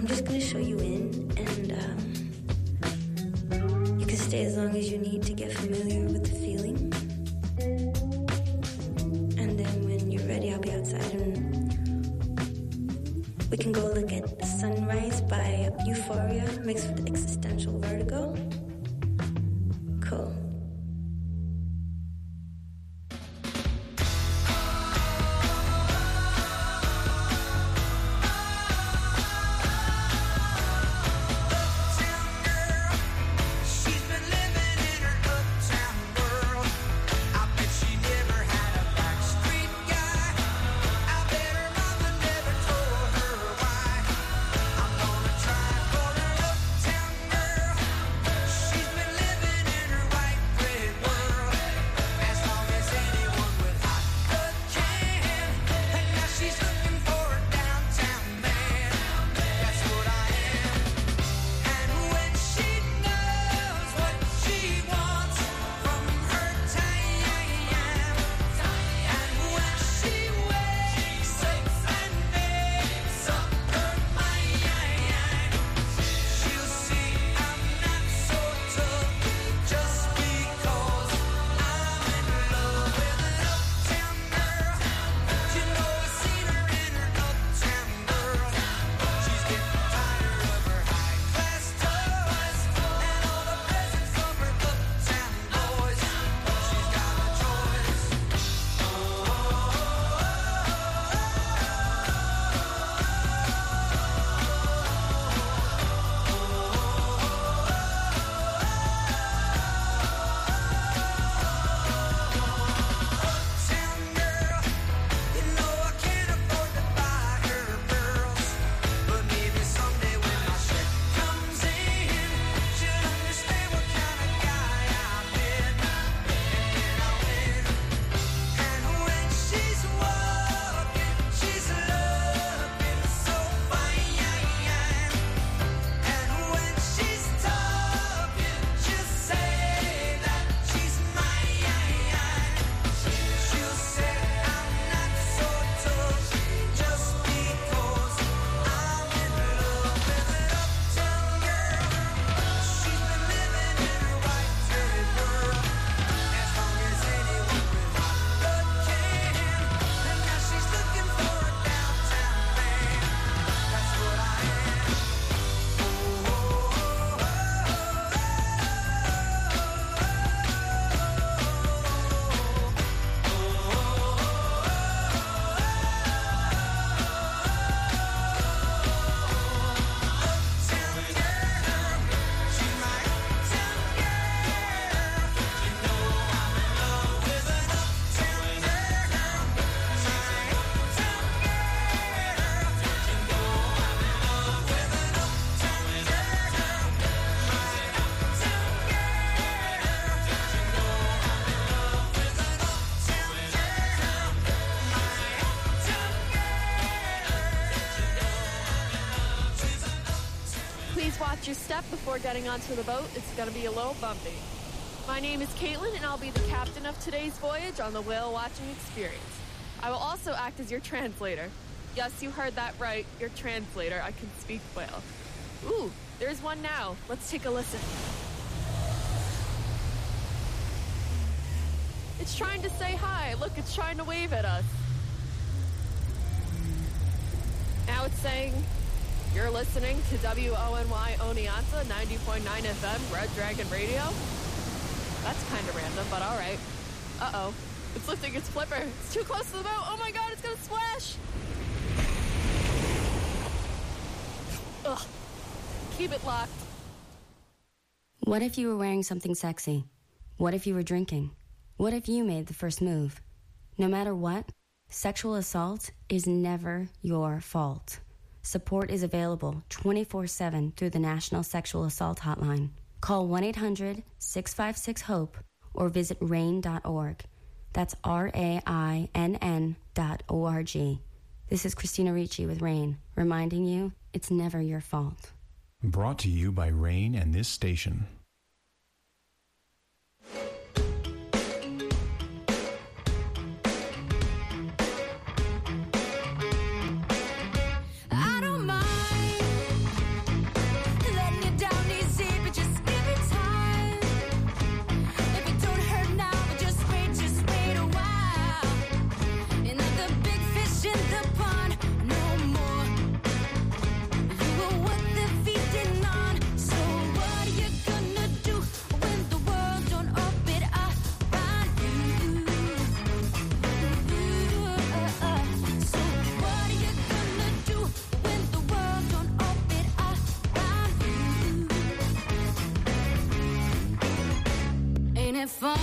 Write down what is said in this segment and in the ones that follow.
I'm just gonna show you in, and you can stay as long as you need to get familiar with the feeling. And then when you're ready, I'll be outside and we can go look at Sunrise by Euphoria mixed with Existential Vertigo. Cool. Watch your step before getting onto the boat. It's going to be a little bumpy. My name is Caitlin, and I'll be the captain of today's voyage on the whale watching experience. I will also act as your translator. Yes, you heard that right. Your translator. I can speak whale. Ooh, there's one now. Let's take a listen. It's trying to say hi. Look, it's trying to wave at us. Now it's saying, you're listening to WONY Oneonta 90.9 FM, Red Dragon Radio. That's kind of random, but all right. Uh-oh. It's lifting its flipper. It's too close to the boat. Oh my god, it's gonna splash! Ugh. Keep it locked. What if you were wearing something sexy? What if you were drinking? What if you made the first move? No matter what, sexual assault is never your fault. Support is available 24/7 through the National Sexual Assault Hotline. Call 1-800-656-HOPE or visit RAINN.org. That's RAINN.org. This is Christina Ricci with RAINN, reminding you it's never your fault. Brought to you by RAINN and this station. fun?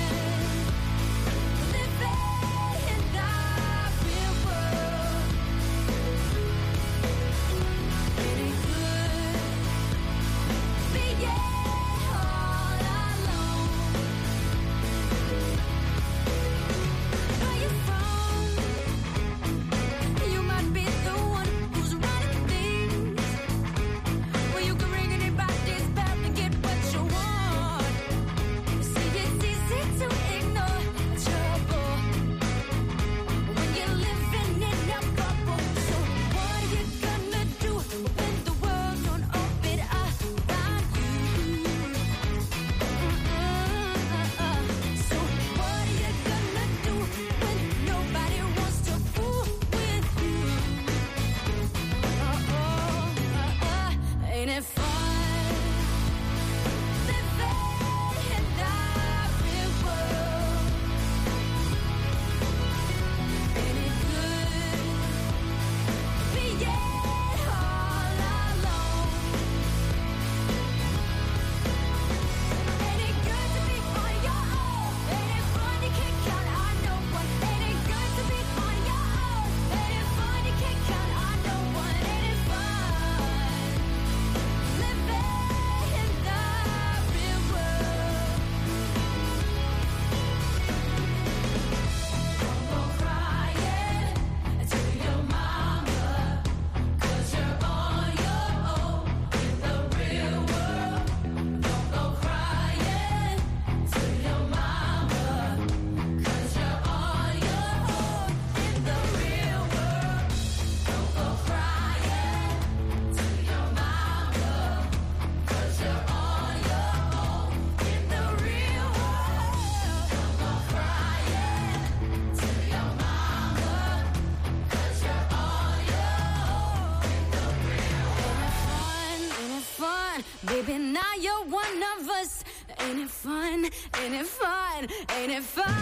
Baby, now you're one of us. Ain't it fun? Ain't it fun? Ain't it fun?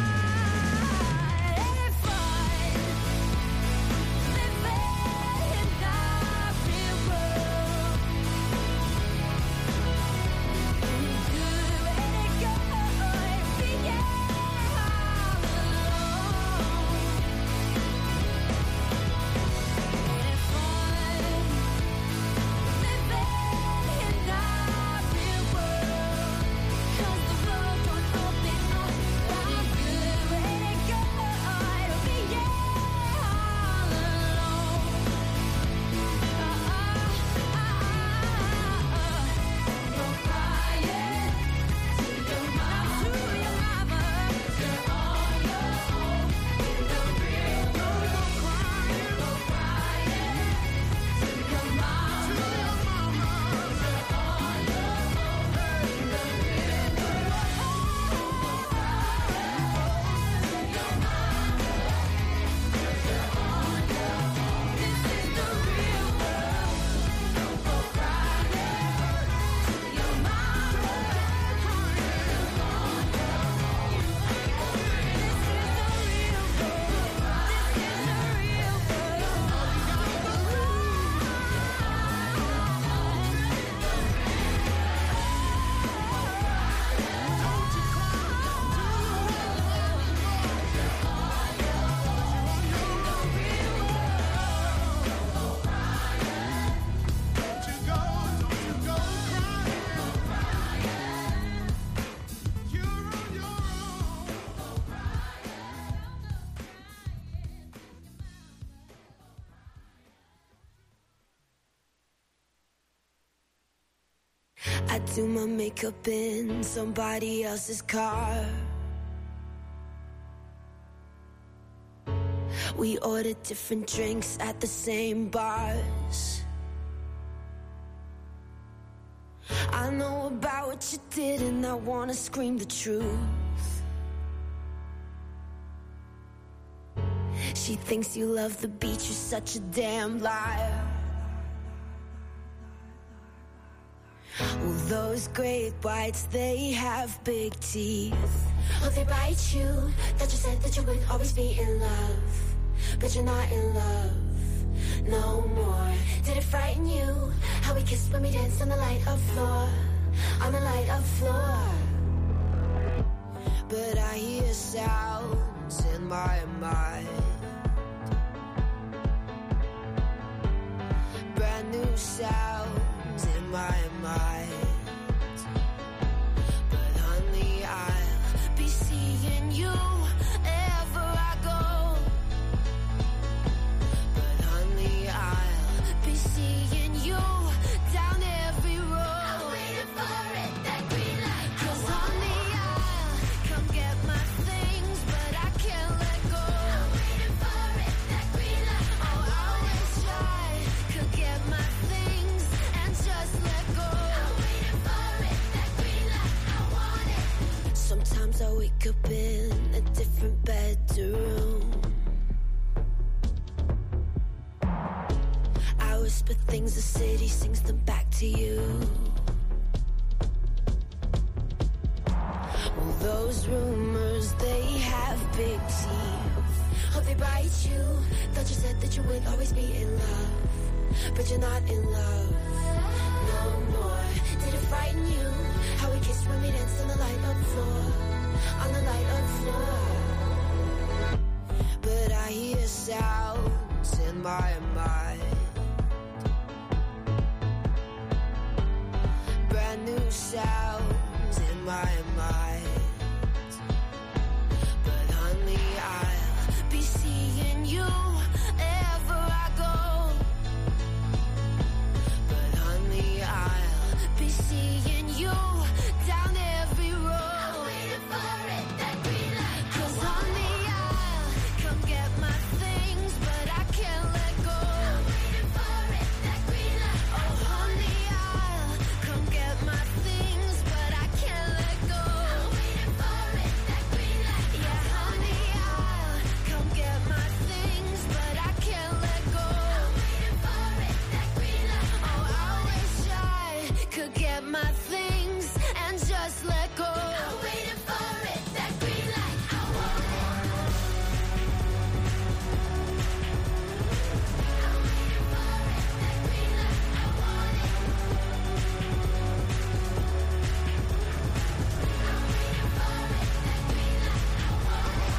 I do my makeup in somebody else's car. We order different drinks at the same bars. I know about what you did and I wanna scream the truth. She thinks you love the beach, you're such a damn liar. Well, those great whites, they have big teeth. Oh, they bite you. That you said that you would always be in love, but you're not in love no more. Did it frighten you how we kissed when we danced on the light of floor, on the light of floor? but I hear sounds in my mind. Brand new sounds in my mind. But honey, I'll be seeing you ever I go. But honey, I'll be seeing you down every road. I'm waiting for it, that green light. 'Cause honey, I'll come get my things, but I can't let go. I'm waiting for it, that green light. Oh, I wish I could get my things and just let go. I'm waiting for it, that green light. I want it. Sometimes I wake up in a different bedroom. I whisper things, the city sings them back to you. Well, those rumors, they have big teeth. Hope they bite you. Thought you said that you would always be in love, but you're not in love no more. Did it frighten you? How we kissed when we danced on the light-up floor, on the light-up floor. But I hear sounds in my mind. Brand new sounds in my mind. But honey, I'll be seeing you ever I go. But honey, I'll be seeing you down every road. I'm waiting for it, that green light. 'Cause honey, I'll come get my things, but I can't let go. I'm waiting for it, that green light. Oh honey, I'll come get my things, but I can't let go. I'm waiting for it, that green light. Yeah, honey, I'll come get my things, but I can't let go. I'm waiting for it, that green light. Oh, I wish I could get my things and just let go. I'm waiting for it, that green light. I want it. I'm waiting for it, that green light. I want it. I'm waiting for it, that green light. I want it.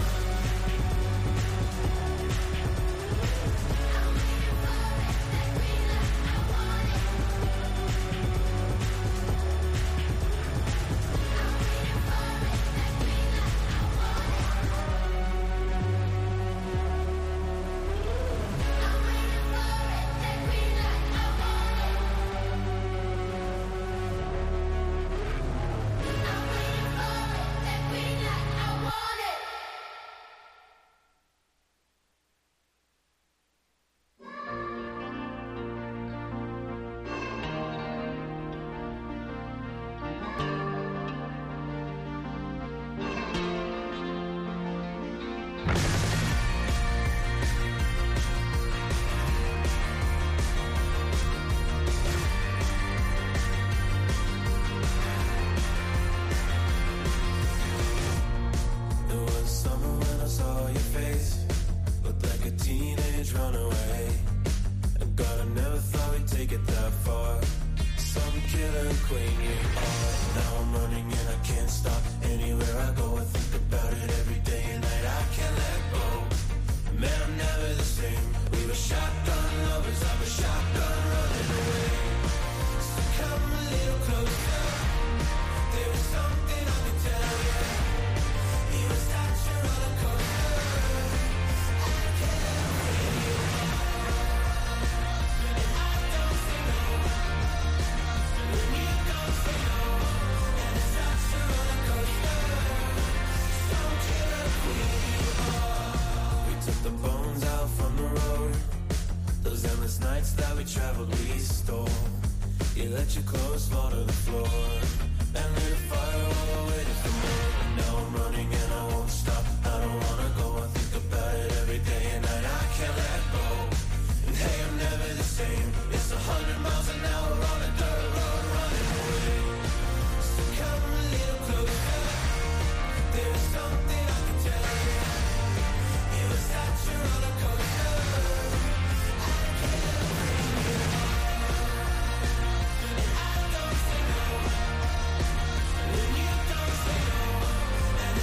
I'm waiting for it, that green light. I want it. There was summer when I saw your face, looked like a teenage runaway. And God, I never thought we'd take it that far. Some killer queen you are. Now I'm running and I can't stop. Anywhere I go, I think about it every day and night. I can't let go. Man, I'm never the same. We were shotgun lovers, I was shotgun running away. So come a little closer. There was something I could tell you. You were such a roller coaster. I can't win you are. And I don't say no. When you don't say no. And it's such a roller coaster. Some killer queen you are. We took the bones out from the road. Those endless nights that we traveled, we stole. You let your clothes fall to the floor. And lit a fire while I waited for more. And now I'm running and I won't stop. I don't wanna go, I think about it every day and night. I can't let go. And hey, I'm never the same. It's 100 miles an hour on a dirt road running away. So come a little closer. There's something I can tell you. It was such a roller coaster. I can't win you are. And I don't say no. When you don't say no. And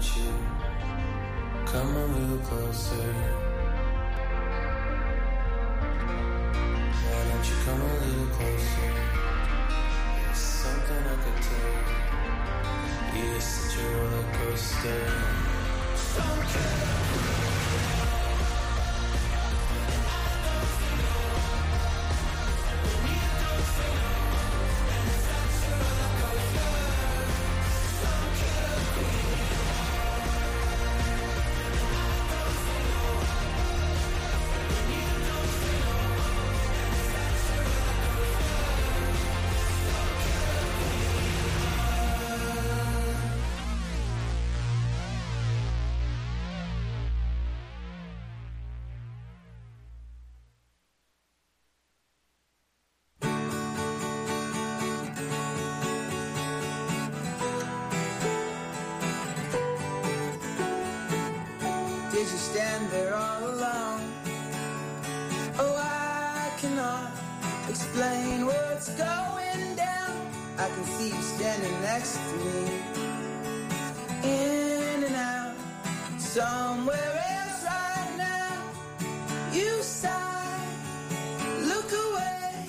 don't you come a little closer? Why don't you come a little closer? There's something I could tell. You're such a roller coaster. Some killer. Did you stand there all alone? Oh, I cannot explain what's going down. I can see you standing next to me, in and out, somewhere else right now. You sigh, look away.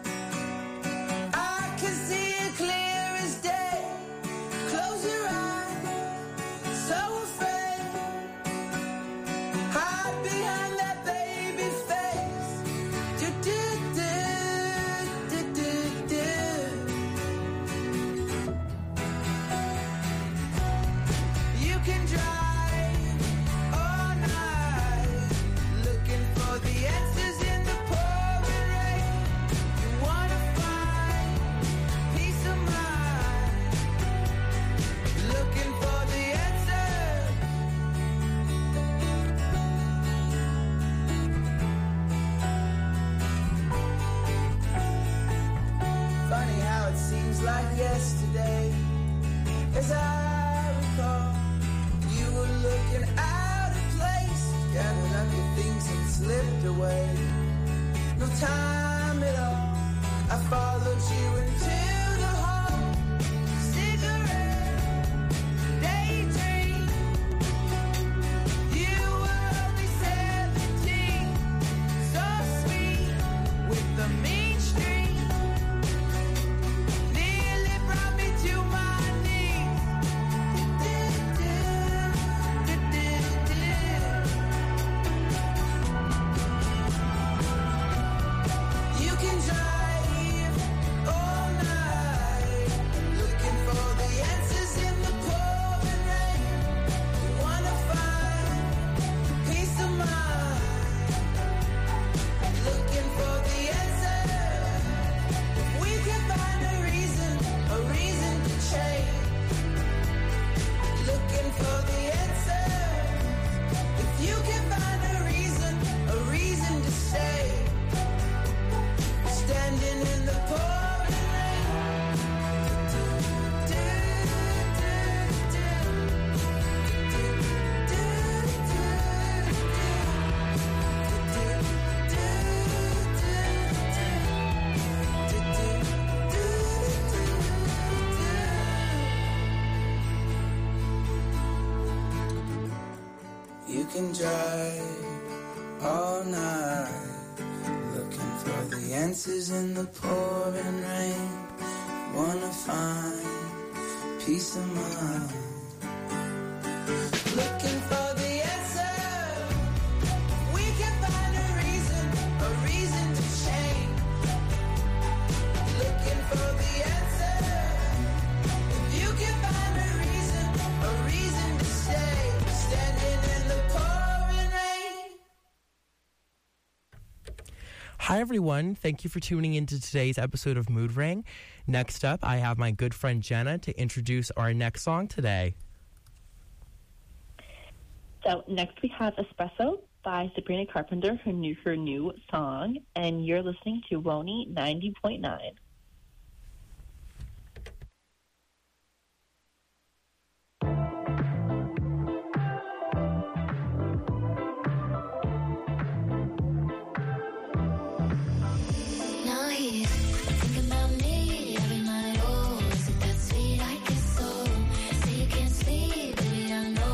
I can see it clear as day. Close your eyes, so afraid. Hide behind that baby face. Do, do, do, do, do, do. You can drive all night, looking for the answers in the pouring rain. You wanna find peace of mind, looking for the answers. Funny how it seems like yesterday. As I recall, you were looking out of place, gathered up your things and slipped away. No time at all, I followed you into the hall. Cigarette, daydream. You were only 17, so sweet with the mean streak. Nearly brought me to my knees. You can drive all night, looking for the answers in the pouring rain. You wanna find peace of mind, looking for the answers. We can find a reason to change. Looking for the answers. If you can find a reason to stay. Standing in the pouring rain. You can drive all night, looking for the answers in the pouring rain. Wanna find peace of mind, looking for the answer. We can find a reason to change. Looking for the answer. If you can find a reason to stay. Standing in the pouring rain. Hi, everyone. Thank you for tuning into today's episode of Mood Ring. Next up, I have my good friend Jenna to introduce our next song today. So next we have Espresso by Sabrina Carpenter, her new song, and you're listening to Woni 90.9. Now he's thinking about me every night. Oh, is it that sweet? I guess so. Say you can't sleep, baby, I know.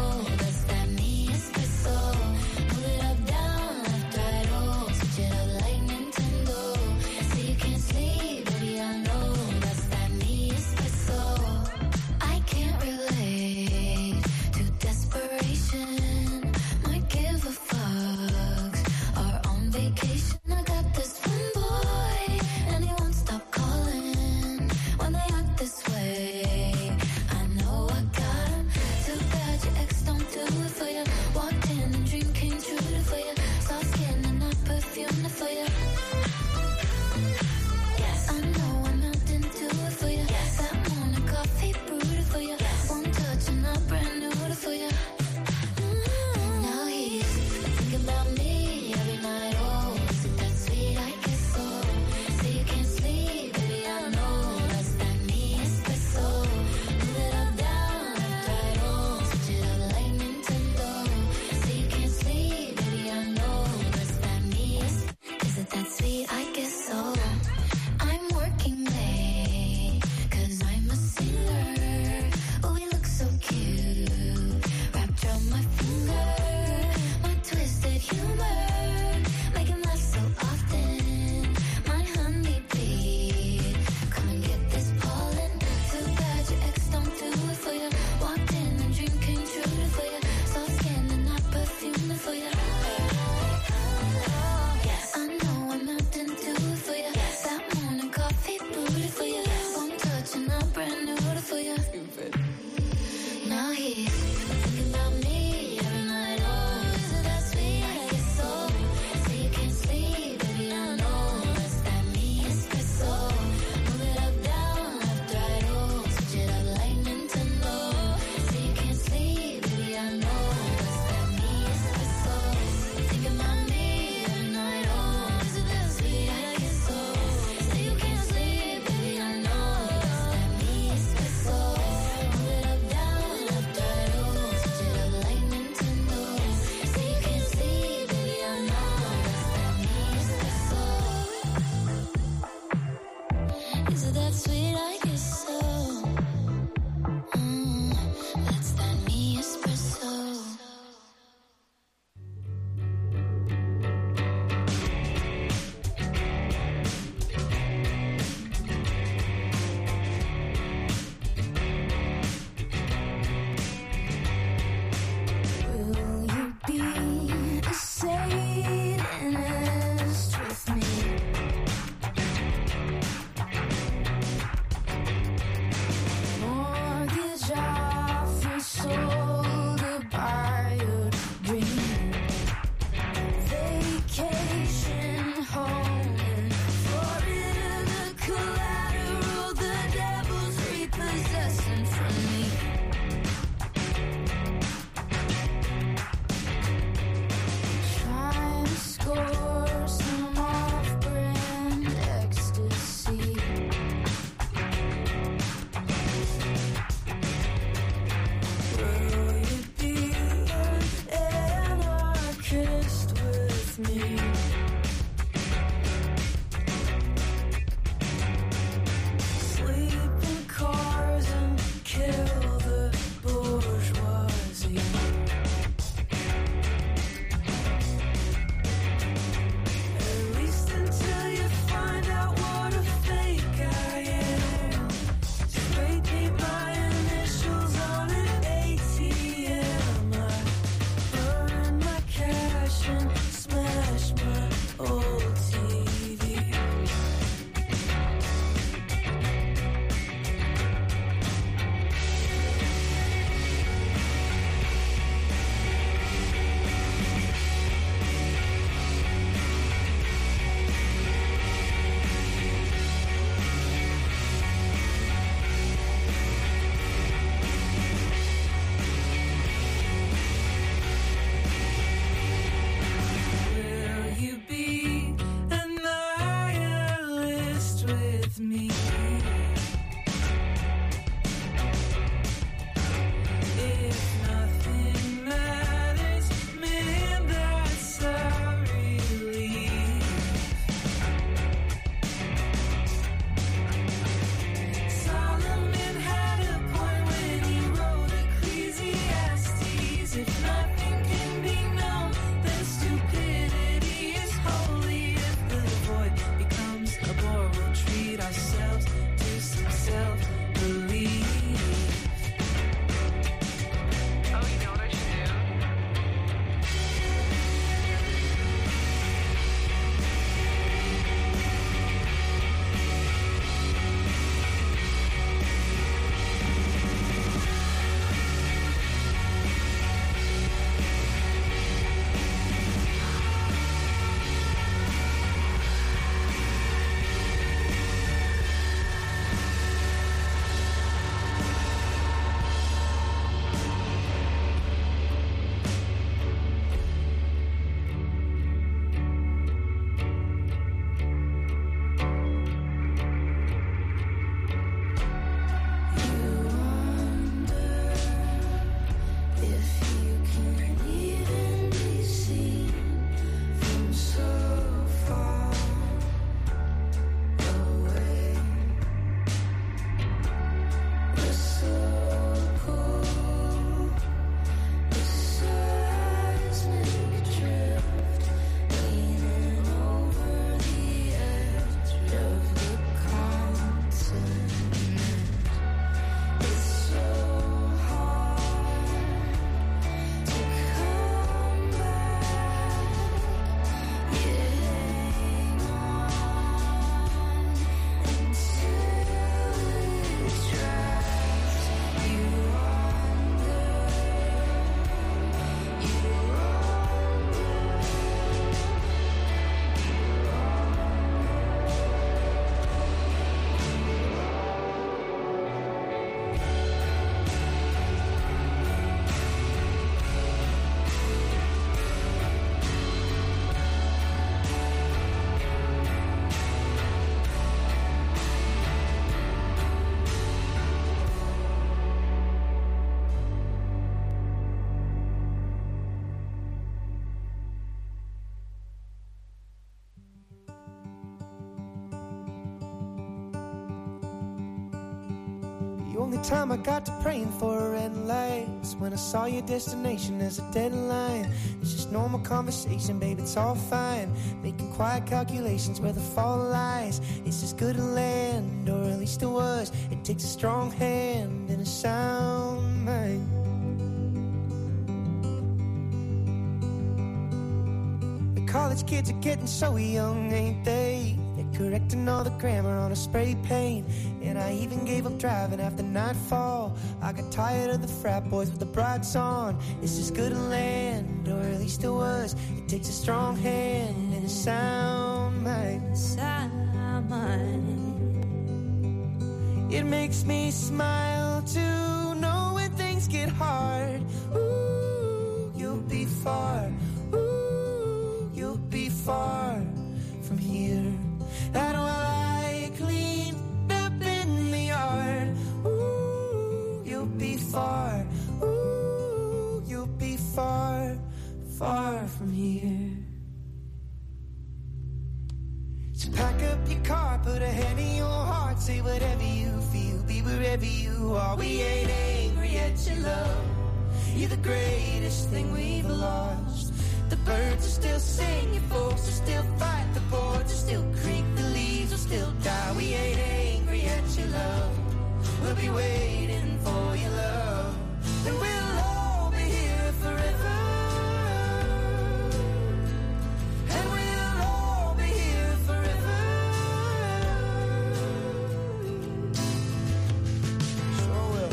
sweet. Thinking about me every night. Oh, is it that sweet? I guess so. Say you can't sleep, baby, I know. Is that me? Espresso. Move it up, down, left, right, oh. Switch it up like Nintendo. Say you can't sleep, baby, I know. Is that me? Espresso. Thinking about me every night. Oh, is it that sweet? I guess so. Say you can't sleep, baby, I know. Is that me? Espresso. Move it up, down, left, right, oh. The only time I got to praying for a red light is when I saw your destination as a deadline. It's just normal conversation, babe, it's all fine. Making quiet calculations where the fall lies. It's as good a land, or at least it was. It takes a strong hand and a sound mind. The college kids are getting so young, ain't they? Correcting all the grammar on a spray paint. And I even gave up driving after nightfall. I got tired of the frat boys with the brights on. It's as good a land, or at least it was. It takes a strong hand and a sound mind. It makes me smile to know when things get hard. Ooh, you'll be far. Ooh, you'll be far from here. And while I clean up in the yard, ooh, you'll be far, ooh, you'll be far, far from here. So pack up your car, put a hand in your heart, say whatever you feel, be wherever you are. We ain't angry at your love, you're the greatest thing we've lost. The birds are still singing, folks will still fight, the boards will still creak, the leaves will still die. We ain't angry at your love, we'll be waiting for your love. And we'll all be here forever, and we'll all be here forever. Sure will.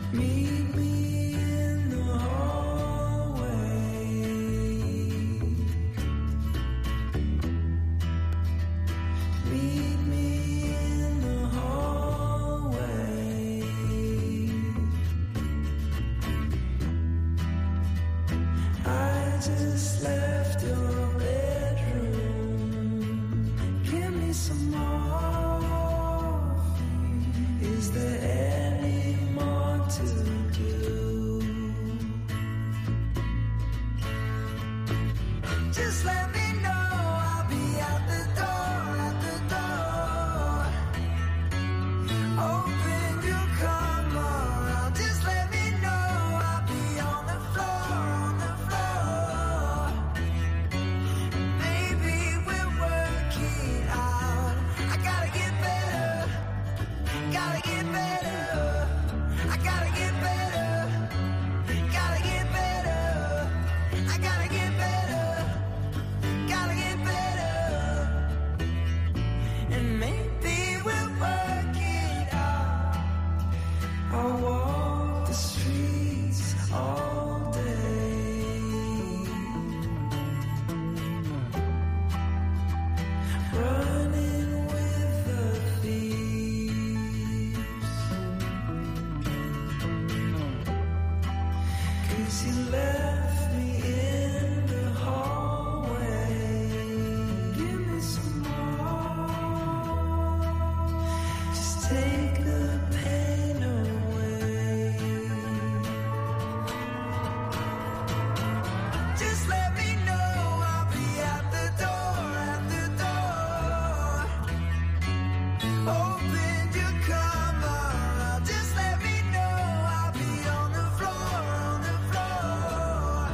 Meet me in the hallway. Meet me in the hallway. I just left your bedroom. Give me some more. Is there any more to do? Just let me know. I'll be out the door, out the door. Open your come on. Just let me know. I'll be on the floor, Maybe we'll work it out. I gotta get better. Gotta get better. I gotta get better. Gotta get better. I gotta get better. Gotta get better. And maybe we'll work it out. I'll walk the streets all day. Running with the thieves. 'Cause you left me in the hallway. Give me some more. Just take the pain away. Just let me know. I'll be at the door, at the door. Open your come on. Just let me know. I'll be on the floor, on the floor.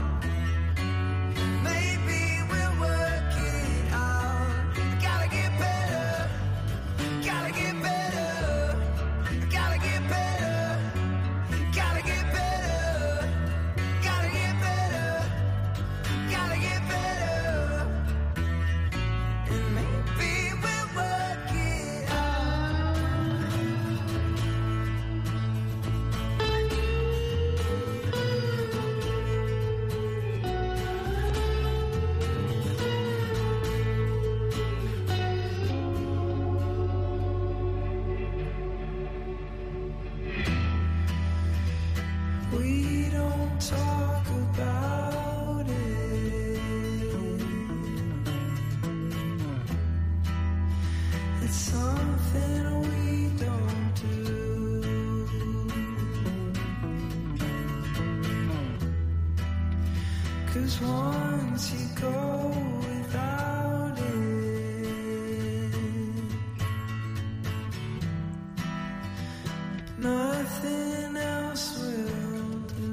Maybe we'll work it out. Gotta get better. Gotta get better. Gotta get better. Gotta get better. Gotta get better. Gotta get better. And maybe we'll work it out. We don't talk about it. It's something we don't do. 'Cause once you go without it, nothing else will do.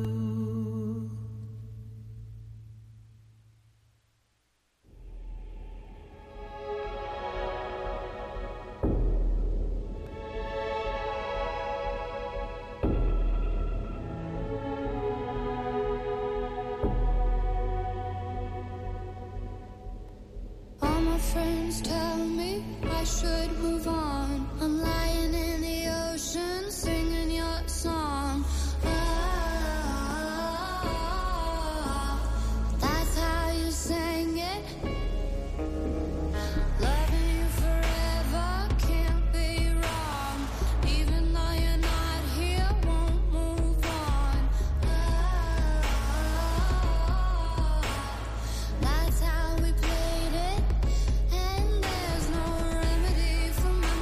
All my friends tell me I should move on. I'm lying in the ocean, singing your song. That's how you sang it. Loving you forever can't be wrong. Even though you're not here, won't move on. That's how we played it. And there's no remedy for my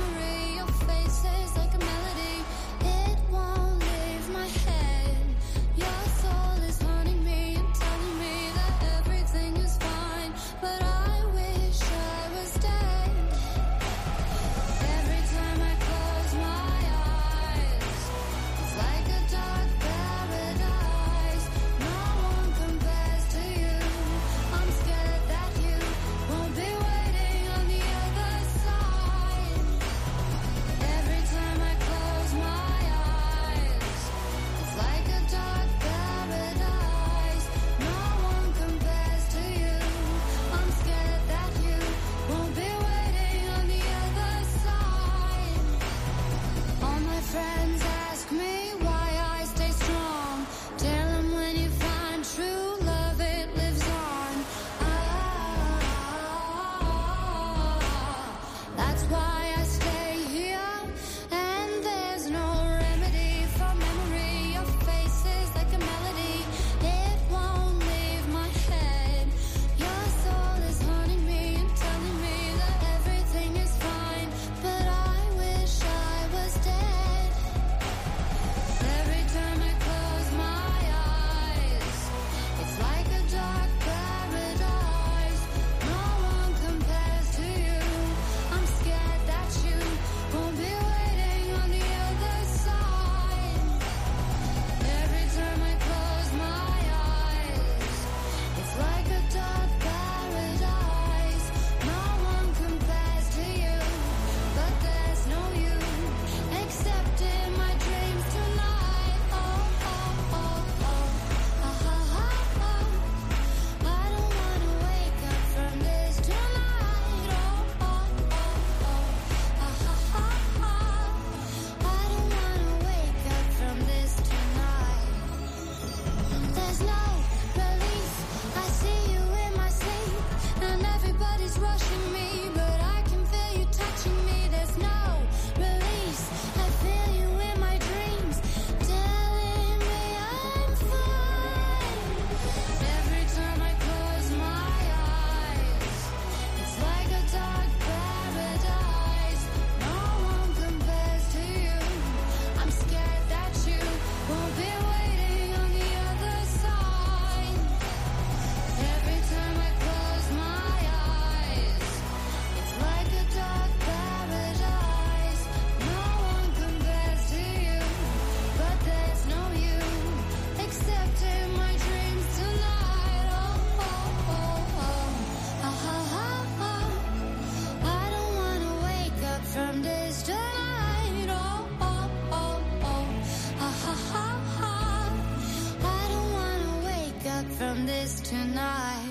from this tonight.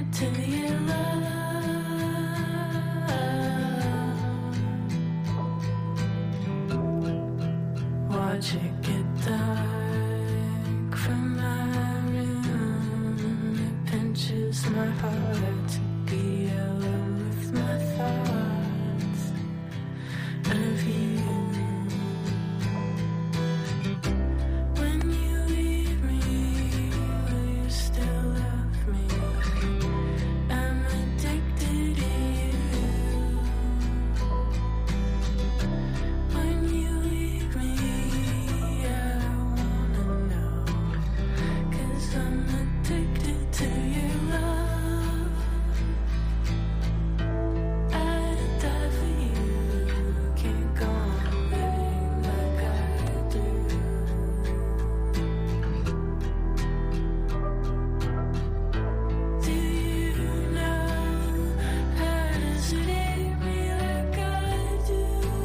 it to you, love. Watch it get dark from my room. It pinches my heart to be alone with my thoughts of you. When you leave me, will you still love me? I'm addicted to you. When you leave me, I wanna know, 'cause I'm addicted to your love. I'd die for you, can't go on living like I do. Do you know how does it hate me like I do?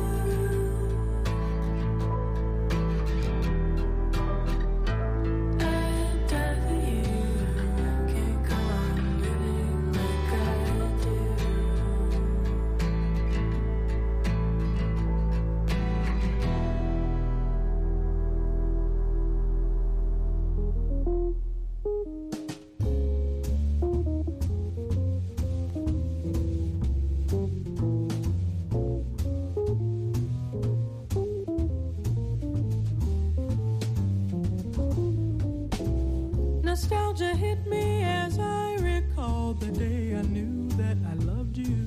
I'd die for you, can't go on living like I do. Nostalgia hit me as I recalled the day I knew that I loved you.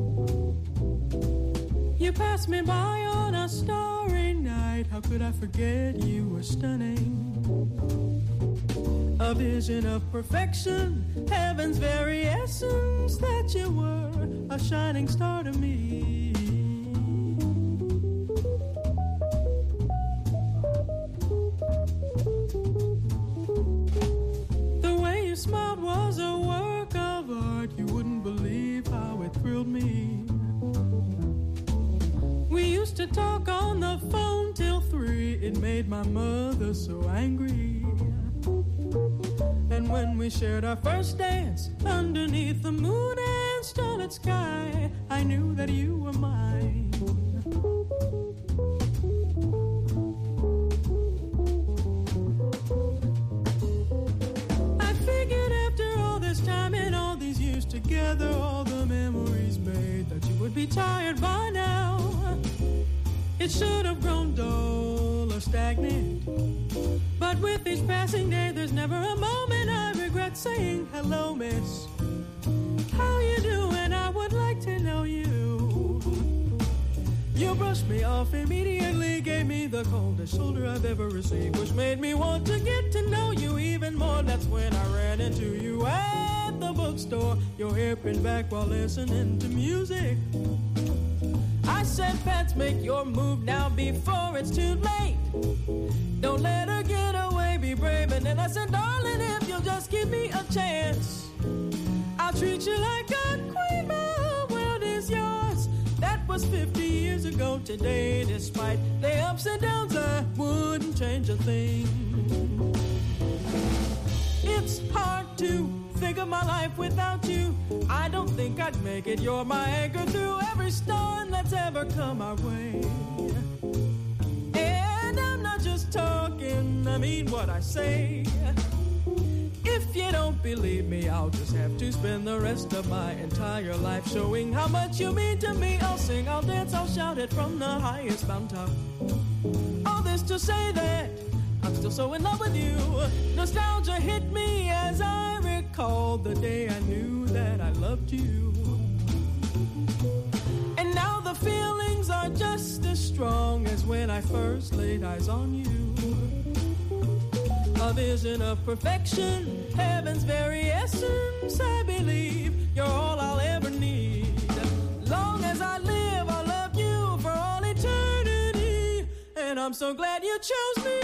You passed me by on a starry night. How could I forget you were stunning? A vision of perfection, heaven's very essence, that you were a shining star to me. The way you smiled was a work of art. You wouldn't believe how it thrilled me. We used to talk on the phone till 3. It made my mother so angry. And when we shared our first dance underneath the moon and starlit sky, I knew that you were mine. I figured after all this time and all these years together, all the memories made, that you would be tired by now. It should have grown dull or stagnant, but with each passing day there's never a moment I regret saying hello, miss. How you doing? I would like to know you. You brushed me off immediately, gave me the coldest shoulder I've ever received, which made me want to get to know you even more. That's when I ran into you at the bookstore, your hair pinned back while listening to music. I said, Pets, make your move now before it's too late. Don't let her get away, be brave. And then I said, darling, if you'll just give me a chance, I'll treat you like a queen, my whole world is yours. That was 50 years ago today. Despite the ups and downs, I wouldn't change a thing. It's hard to think of my life without you. I don't think I'd make it. You're my anchor through every storm that's ever come our way. And I'm not just talking, I mean what I say. If you don't believe me, I'll just have to spend the rest of my entire life showing how much you mean to me. I'll sing, I'll dance, I'll shout it from the highest mountaintop. All this to say that I'm still so in love with you. Nostalgia hit me as I recalled the day I knew that I loved you. And now the feelings are just as strong as when I first laid eyes on you. A vision of perfection, heaven's very essence, I believe you're all I'll ever need. Long as I live, I'll love you for all eternity. And I'm so glad you chose me.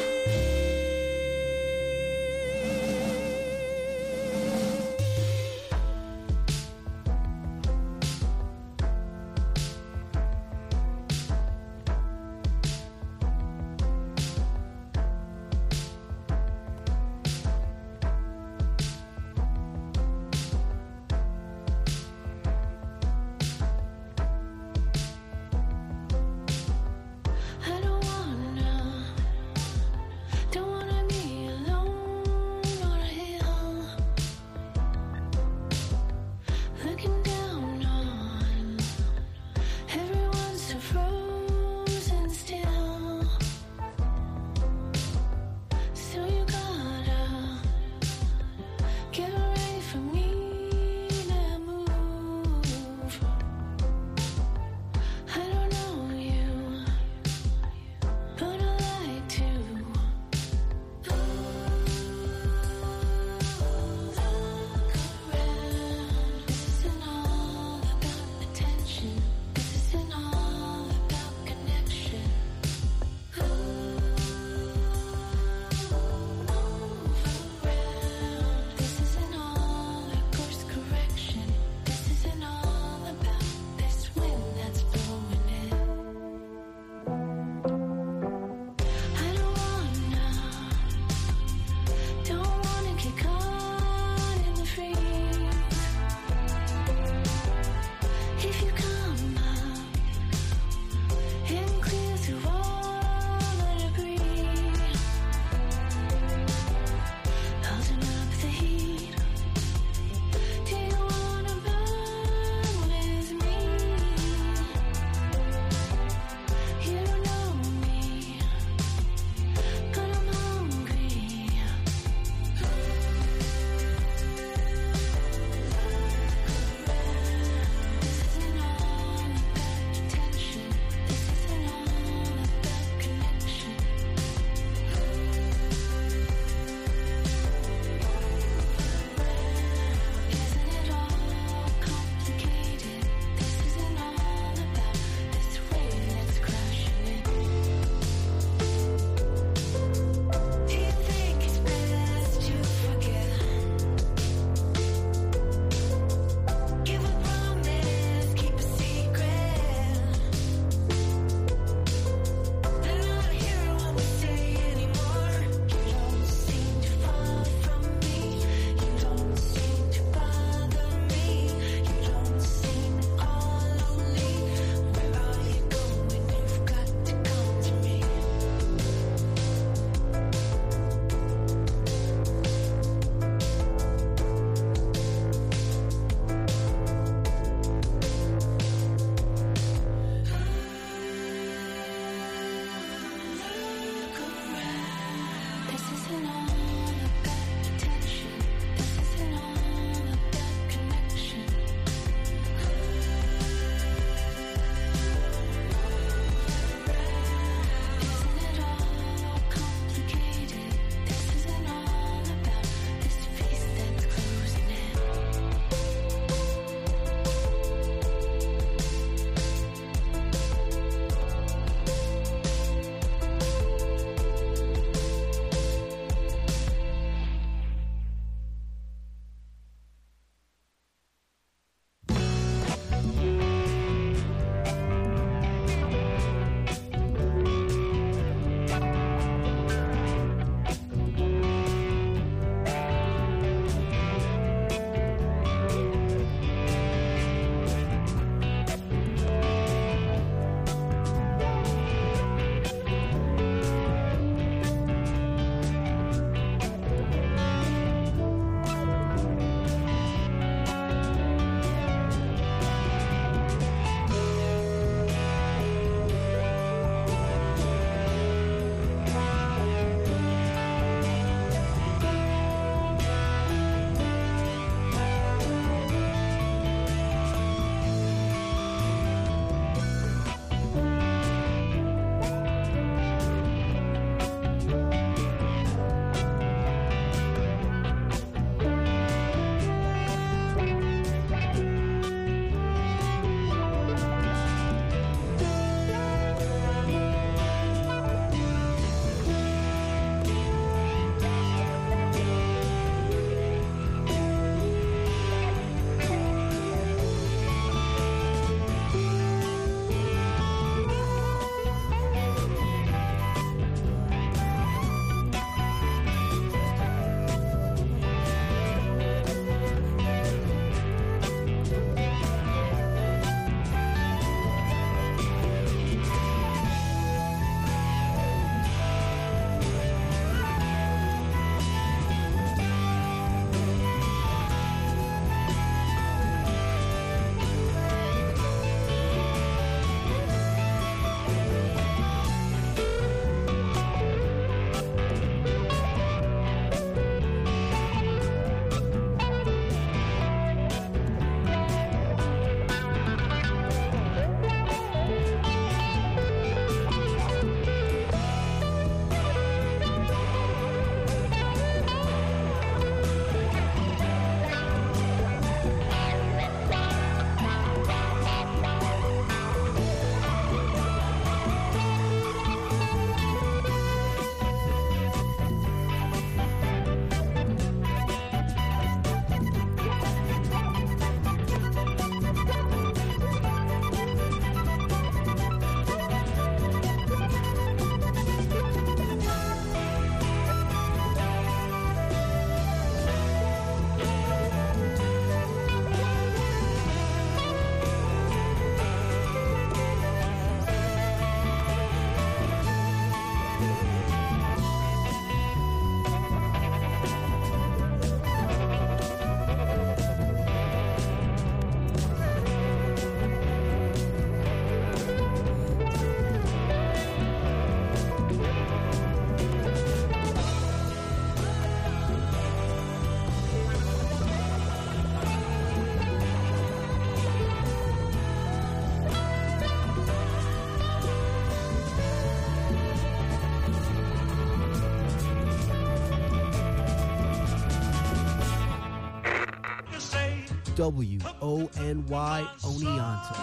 WONY Oneonta.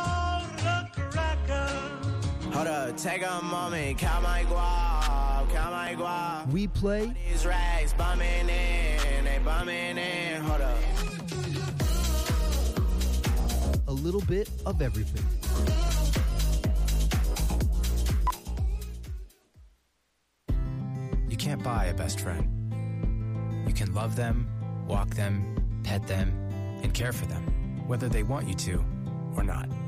Hold up, take a moment, count my guap, count my guap. We play These rags bumming in, they bumming in, hold up. a little bit of everything. You can't buy a best friend. You can love them, walk them, pet them, and care for them, whether they want you to or not.